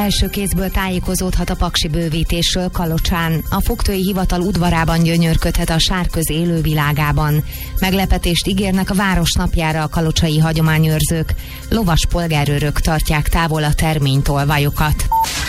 Első kézből tájékozódhat a paksi bővítésről Kalocsán. A fogtői hivatal udvarában gyönyörködhet a sárköz élővilágában. Meglepetést ígérnek a város napjára a kalocsai hagyományőrzők. Lovas polgárőrök tartják távol a terménytolvajokat.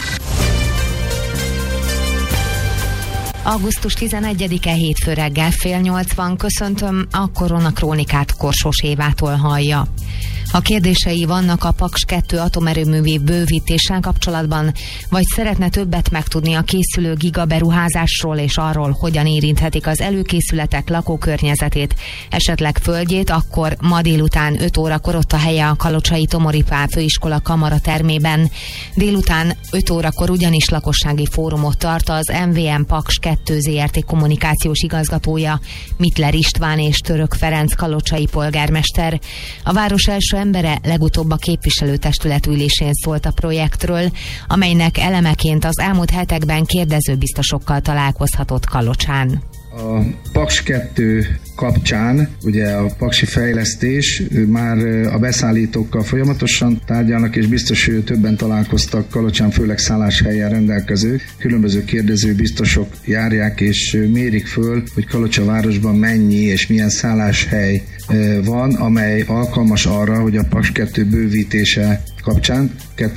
Augusztus 11-e hétfő reggel 7:30 köszöntöm, a koronakrónikát Korsós Évától hallja. Ha kérdései vannak a Paks 2 atomerőművé bővítéssel kapcsolatban, vagy szeretne többet megtudni a készülő gigaberuházásról és arról, hogyan érinthetik az előkészületek lakókörnyezetét, esetleg földjét, akkor ma délután 5 órakor ott a helye a Kalocsai Tomori Pál Főiskola Kamara termében. Délután 5 órakor ugyanis lakossági fórumot tart az MVM Paks 2 ZRT kommunikációs igazgatója, Mittler István és Török Ferenc kalocsai polgármester. A város első embere legutóbb a képviselőtestület ülésén szólt a projektről, amelynek elemeként az elmúlt hetekben kérdezőbiztosokkal találkozhatott Kalocsán. A Paks 2 kapcsán, ugye a paksi fejlesztés, már a beszállítókkal folyamatosan tárgyalnak, és biztos, hogy többen találkoztak Kalocsán, főleg szálláshelyen rendelkezők. Különböző kérdező biztosok járják és mérik föl, hogy Kalocsa városban mennyi és milyen szálláshely van, amely alkalmas arra, hogy a Paks 2 bővítése kapcsán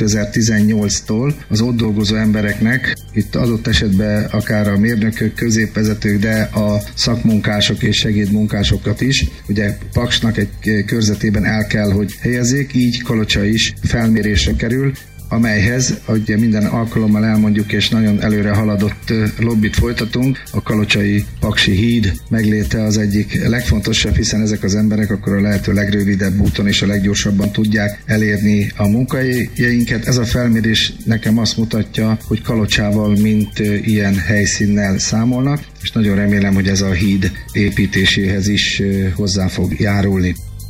2018-tól az ott dolgozó embereknek, itt adott esetben akár a mérnökök, középvezetők, de a szakmunkások és segédmunkásokat is, ugye Paksnak egy körzetében el kell, hogy helyezzék, így Kalocsa is felmérésre kerül, amelyhez, ahogy minden alkalommal elmondjuk, és nagyon előre haladott lobbit folytatunk, a kalocsai Paksi híd megléte az egyik legfontosabb, hiszen ezek az emberek akkor a lehető legrövidebb úton és a leggyorsabban tudják elérni a munkahelyeinket. Ez a felmérés nekem azt mutatja, hogy Kalocsával mint ilyen helyszínnel számolnak, és nagyon remélem, hogy ez a híd építéséhez is hozzá fog járulni.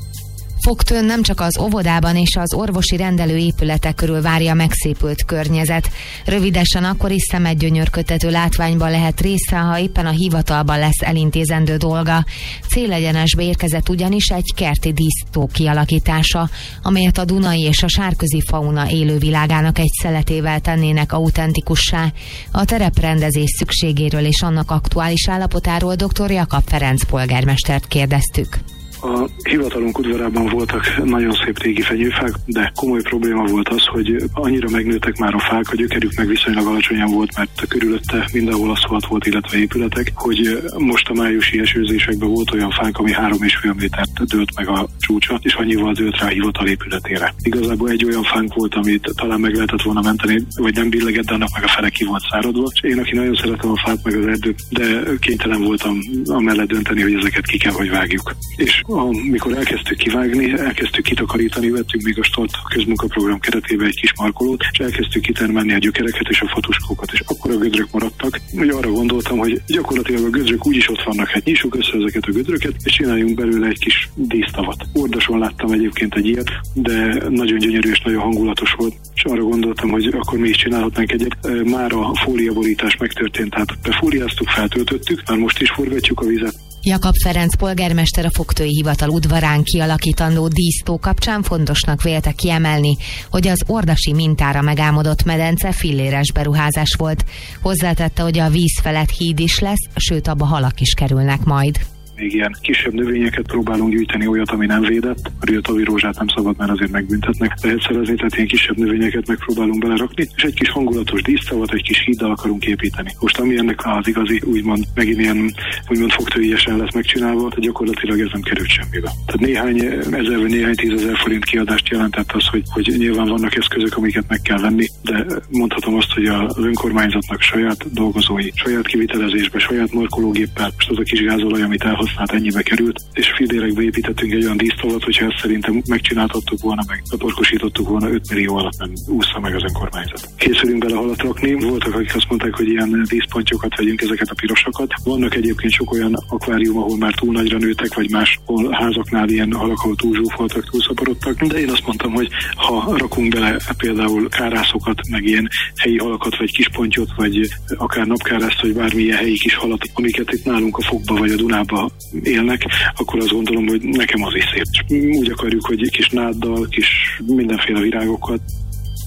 Fogtőn nem csak az óvodában és az orvosi rendelő épületek körül várja megszépült környezet. Rövidesen akkor is szemedgyönyörködtető látványban lehet része, ha éppen a hivatalban lesz elintézendő dolga. Célegyenesbe érkezett ugyanis egy kerti dísztó kialakítása, amelyet a Dunai és a sárközi fauna élővilágának egy szeletével tennének autentikussá. A tereprendezés szükségéről és annak aktuális állapotáról dr. Jakab Ferenc polgármestert kérdeztük. A hivatalunk udvarában voltak nagyon szép régi fenyőfák, de komoly probléma volt az, hogy annyira megnőttek már a fák, a gyökerük meg viszonylag alacsonyan volt, mert körülötte mindenhol aszfalt volt, illetve épületek, hogy most a májusi esőzésekben volt olyan fánk, ami 3,5 métert dőlt meg a csúcsa, és annyival dőlt rá a hivatal épületére. Igazából egy olyan fánk volt, amit talán meg lehetett volna menteni, vagy nem billegett, de annak meg a fele ki volt száradva. És én, aki nagyon szeretem a fát meg az erdőt, de kénytelen voltam amellett dönteni, hogy ezeket ki kell, hogy vágjuk. És amikor elkezdtük kivágni, elkezdtük kitakarítani, vettünk még a Start közmunkaprogram keretében egy kis markolót, és elkezdtük kitermelni a gyökereket és a fatuskókat, és akkor a gödrök maradtak. Hogy arra gondoltam, hogy gyakorlatilag a gödrök úgyis ott vannak, hát nyissuk össze ezeket a gödröket, és csináljunk belőle egy kis dísztavat. Ordason láttam egyébként egy ilyet, de nagyon gyönyörű és nagyon hangulatos volt, és arra gondoltam, hogy akkor mi is csinálhatnánk egyet. Már a fóliaborítás megtörtént, tehát befóliáztuk, feltöltöttük, már most is forgatjuk a vizet. Jakab Ferenc polgármester a Fogtői Hivatal udvarán kialakítandó dísztó kapcsán fontosnak vélte kiemelni, hogy az ordasi mintára megálmodott medence filléres beruházás volt. Hozzátette, hogy a víz felett híd is lesz, sőt abba halak is kerülnek majd. Még ilyen kisebb növényeket próbálunk gyűjteni, olyat, ami nem védett. A riltavi rózsát nem szabad, mert azért megbüntetnek. Lehet szerezni, tehát ilyen kisebb növényeket megpróbálunk belerakni, és egy kis hangulatos dísztavat, egy kis híddal akarunk építeni. Most ami ennek az igazi, úgymond megint ilyen, úgymond fogtőiesen lesz megcsinálva, tehát gyakorlatilag ez nem került semmibe. Tehát néhány ezer vagy néhány 10 000 forint kiadást jelentett az, hogy nyilván vannak eszközök, amiket meg kell venni, de mondhatom azt, hogy az önkormányzatnak saját dolgozói, saját kivitelezésbe, saját markológéppel, most az a kis gázolaj, amit elhasznált, ennyibe került, és fillérekbe építettünk egy olyan dísztavat, hogyha ezt szerintem megcsináltattuk volna, meg beparkosítottuk volna, 5 millió alatt nem ússza meg az önkormányzat. Készülünk bele halat rakni, voltak, akik azt mondták, hogy ilyen díszpontyokat vegyünk, ezeket a pirosakat. Vannak egyébként sok olyan akvárium, ahol már túl nagyra nőtek, vagy máshol házaknál ilyen halak, ahol túl zsúfoltak, túl szaporodtak, de én azt mondtam, hogy ha rakunk bele például kárászokat, meg ilyen helyi halakat, vagy kispontyot, vagy akár napkárászt, vagy bármilyen helyi kis halat, amiket itt nálunk a Fogba vagy a Dunába élnek, akkor azt gondolom, hogy nekem az is szép. Úgy akarjuk, hogy kis náddal, kis mindenféle virágokat.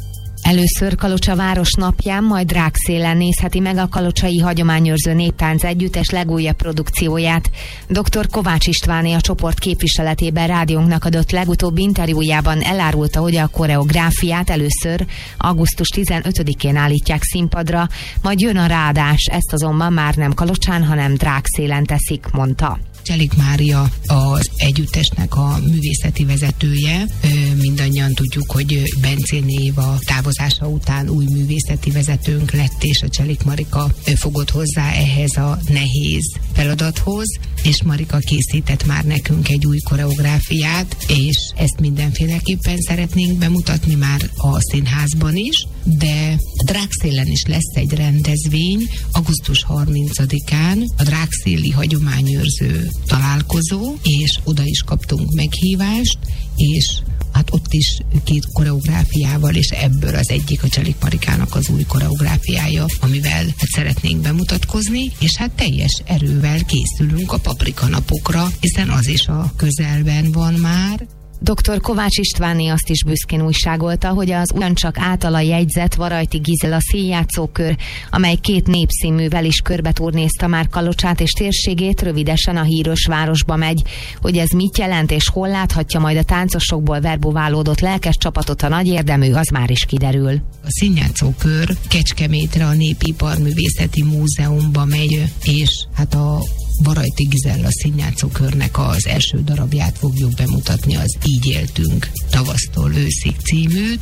Először Kalocsa város napján, majd Drágszélen nézheti meg a kalocsai hagyományőrző néptánc együttes legújabb produkcióját. Dr. Kovács Istváné a csoport képviseletében rádiónknak adott legutóbbi interjújában elárulta, hogy a koreográfiát először augusztus 15-én állítják színpadra, majd jön a ráadás, ezt azonban már nem Kalocsán, hanem Drágszélen teszik, mondta. Cselik Mária az együttesnek a művészeti vezetője. Mindannyian tudjuk, hogy Bencéné Éva távozása után új művészeti vezetőnk lett, és a Cselik Marika fogott hozzá ehhez a nehéz feladathoz, és Marika készített már nekünk egy új koreográfiát, és ezt mindenféleképpen szeretnénk bemutatni már a színházban is, de Drágszélen is lesz egy rendezvény, augusztus 30-án a drágszéli hagyományőrző találkozó, és oda is kaptunk meghívást, és hát ott is 2 koreográfiával, és ebből az egyik a Cselik Marikának az új koreográfiája, amivel szeretnénk bemutatkozni, és hát teljes erővel készülünk a Paprika napokra, hiszen az is a közelben van már. Dr. Kovács Istváné azt is büszkén újságolta, hogy az ugyancsak általa jegyzett Varajti Gizella színjátszókör, amely 2 népszínművel is körbeturnézta már Kalocsát és térségét, rövidesen a híres városba megy. Hogy ez mit jelent és hol láthatja majd a táncosokból verbuválódott lelkes csapatot a nagy érdemű, az már is kiderül. A színjátszókör Kecskemétre a Népiparművészeti Múzeumba megy, és hát a Varajti Gizella színjátszókörnek az első darabját fogjuk bemutatni, az Így éltünk tavasztól őszig címűt.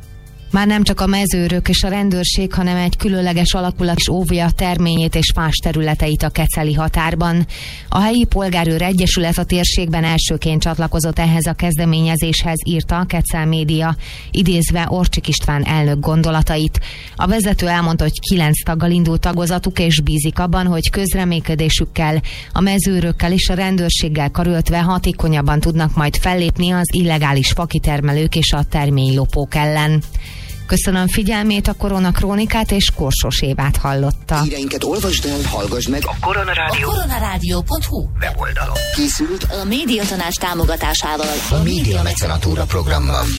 Már nem csak a mezőrök és a rendőrség, hanem egy különleges alakulat is óvja terményét és fás területeit a keceli határban. A helyi polgárőr egyesület a térségben elsőként csatlakozott ehhez a kezdeményezéshez, írta a Kecel Média, idézve Orcsik István elnök gondolatait. A vezető elmondta, hogy 9 taggal indult tagozatuk, és bízik abban, hogy közreműködésükkel, a mezőrökkel és a rendőrséggel karöltve hatékonyabban tudnak majd fellépni az illegális fakitermelők és a terménylopók ellen. Köszönöm figyelmét, a Koronakrónikát és Korsos Évát hallotta. Híreinket olvasd el, hallgass meg a koronarádió.hu weboldalon. Készült a Médiatanács támogatásával a Média Mecenatúra programmal.